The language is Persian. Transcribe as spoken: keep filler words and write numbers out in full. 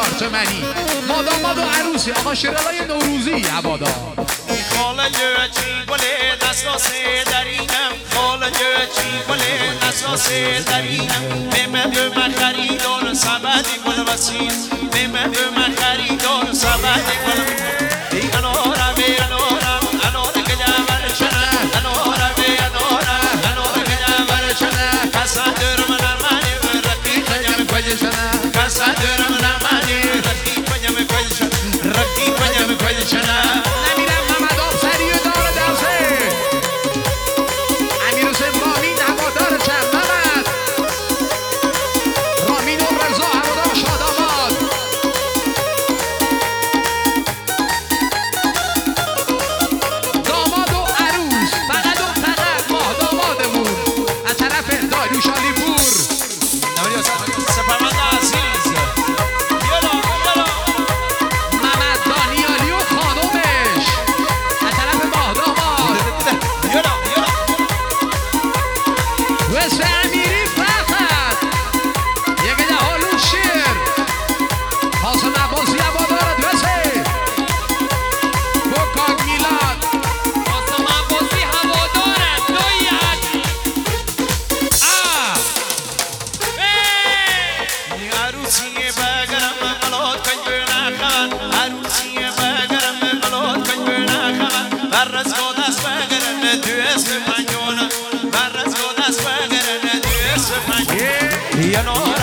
چارچمنی ما داماد و عروسی آقا شیرالای نوروزی عبادا خاله چی گله دستاس درینم خاله چی گله دستاس درینم به من به من خریدار سبدی گل وسیل به من به من خریدار سبدی گل ای انورا به انورا انورا که جامر چنا انورا به انورا انورا که جامر چنا کسادر من مانی رقیق جام کوی چنا کسادر من مانی رقیق جام کوی چنا رقیق جام کوی چنا You know